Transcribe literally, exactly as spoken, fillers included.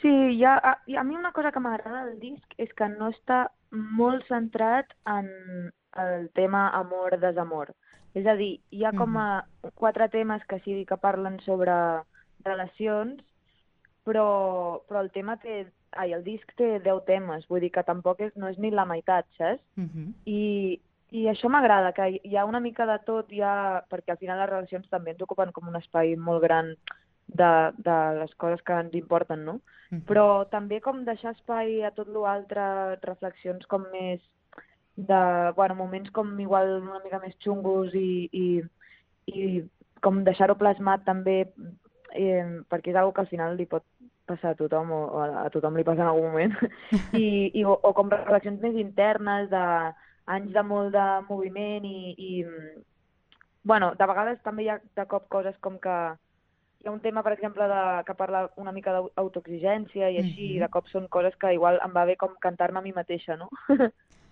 Sí, hi ha, a, i a mi una cosa que m'agrada del disc és que no està molt centrat en el tema amor-desamor. És a dir, hi ha com Mhm. a quatre temes que sí que parlen sobre relacions, però, però el tema té... Ai, el disc té deu temes, vull dir que tampoc és, no és ni la meitat, saps? Mhm. I, i això m'agrada, que hi hi ha una mica de tot, ja, perquè al final les relacions també ens ocupen com un espai molt gran de, de les coses que ens importen, no? Mhm. Però també com deixar espai a tot l'altre, reflexions com més de, bueno, moments com igual una mica més xungos i, i, i com deixar-ho plasmat també, eh, perquè és una que al final li pot passar a tothom o, o a tothom li passa en algun moment, i, i, o, o com reflexions més internes de anys de molt de moviment i, i bueno, de vegades també hi ha de cop coses com que hi ha un tema, per exemple, de, que parla una mica d'autoexigència i així, i Mhm. de cop són coses que igual em va bé com cantar-me a mi mateixa, no?